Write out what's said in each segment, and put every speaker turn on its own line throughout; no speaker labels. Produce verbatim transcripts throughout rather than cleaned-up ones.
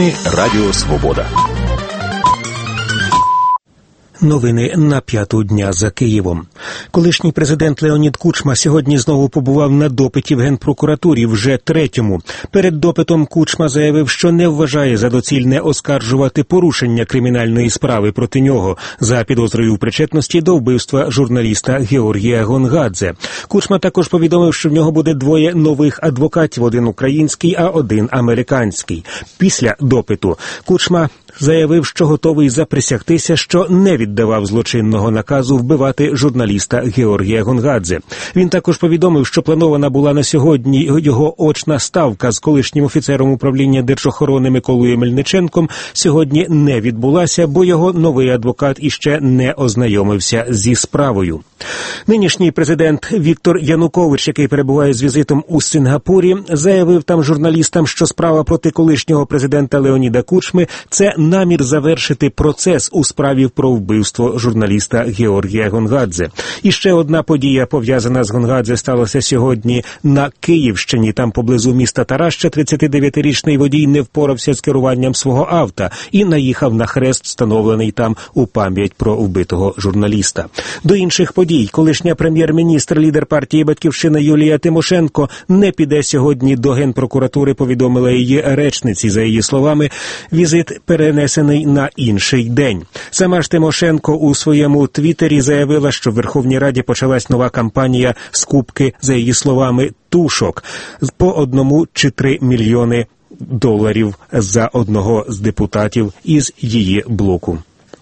Новини Радіо Свобода.
Новини на п'яту дня за Києвом. Колишній президент Леонід Кучма сьогодні знову побував на допиті в Генпрокуратурі, вже третьому. Перед допитом Кучма заявив, що не вважає за доцільне оскаржувати порушення кримінальної справи проти нього за підозрою в причетності до вбивства журналіста Георгія Гонгадзе. Кучма також повідомив, що в нього буде двоє нових адвокатів, один український, а один американський. Після допиту Кучма заявив, що готовий заприсягтися, що не віддавав злочинного наказу вбивати журналіста Георгія Гонгадзе. Він також повідомив, що планована була на сьогодні його очна ставка з колишнім офіцером управління держохорони Миколою Мельниченком сьогодні не відбулася, бо його новий адвокат іще не ознайомився зі справою. Нинішній президент Віктор Янукович, який перебуває з візитом у Сингапурі, заявив там журналістам, що справа проти колишнього президента Леоніда Кучми – це намір завершити процес у справі про вбивство журналіста Георгія Гонгадзе. І ще одна подія, пов'язана з Гонгадзе, сталася сьогодні на Київщині. Там поблизу міста Тараща тридцятидевятирічний водій не впорався з керуванням свого авто і наїхав на хрест, встановлений там у пам'ять про вбитого журналіста. До інших подій. Колишня прем'єр-міністр, лідер партії «Батьківщина» Юлія Тимошенко не піде сьогодні до Генпрокуратури, повідомила її речниці. За її словами, візит перенесений на інший день. Сама ж Тимошенко у своєму твіттері заявила, що в Верховній Раді почалась нова кампанія скупки, за її словами, тушок по одному чи три мільйони доларів за одного з депутатів із її блоку.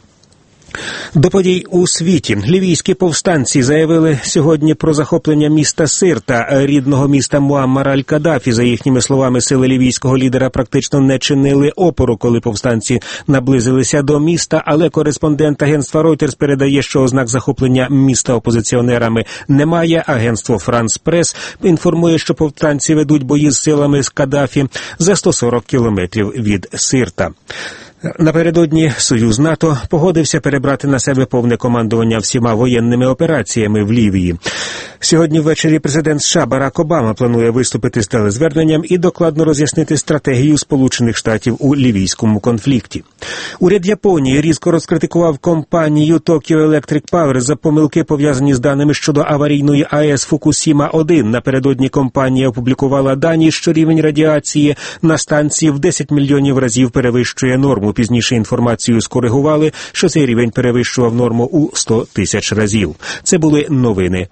До подій у світі. Лівійські повстанці заявили сьогодні про захоплення міста Сирта, рідного міста Муаммара аль-Каддафі. За їхніми словами, сили лівійського лідера практично не чинили опору, коли повстанці наблизилися до міста, але кореспондент агентства Reuters передає, що ознак захоплення міста опозиціонерами немає. Агентство Франс Прес інформує, що повстанці ведуть бої з силами з Каддафі за сто сорок кілометрів від Сирта. Напередодні Союз НАТО погодився перебрати на себе повне командування всіма воєнними операціями в Лівії. Сьогодні ввечері президент США Барак Обама планує виступити з телезверненням і докладно роз'яснити стратегію Сполучених Штатів у лівійському конфлікті. Уряд Японії різко розкритикував компанію Tokyo Electric Power за помилки, пов'язані з даними щодо аварійної АЕС Фукусіма один. Напередодні компанія опублікувала дані, що рівень радіації на станції в десять мільйонів разів перевищує норму. Пізніше інформацію скоригували, що цей рівень перевищував норму у сто тисяч разів. Це були новини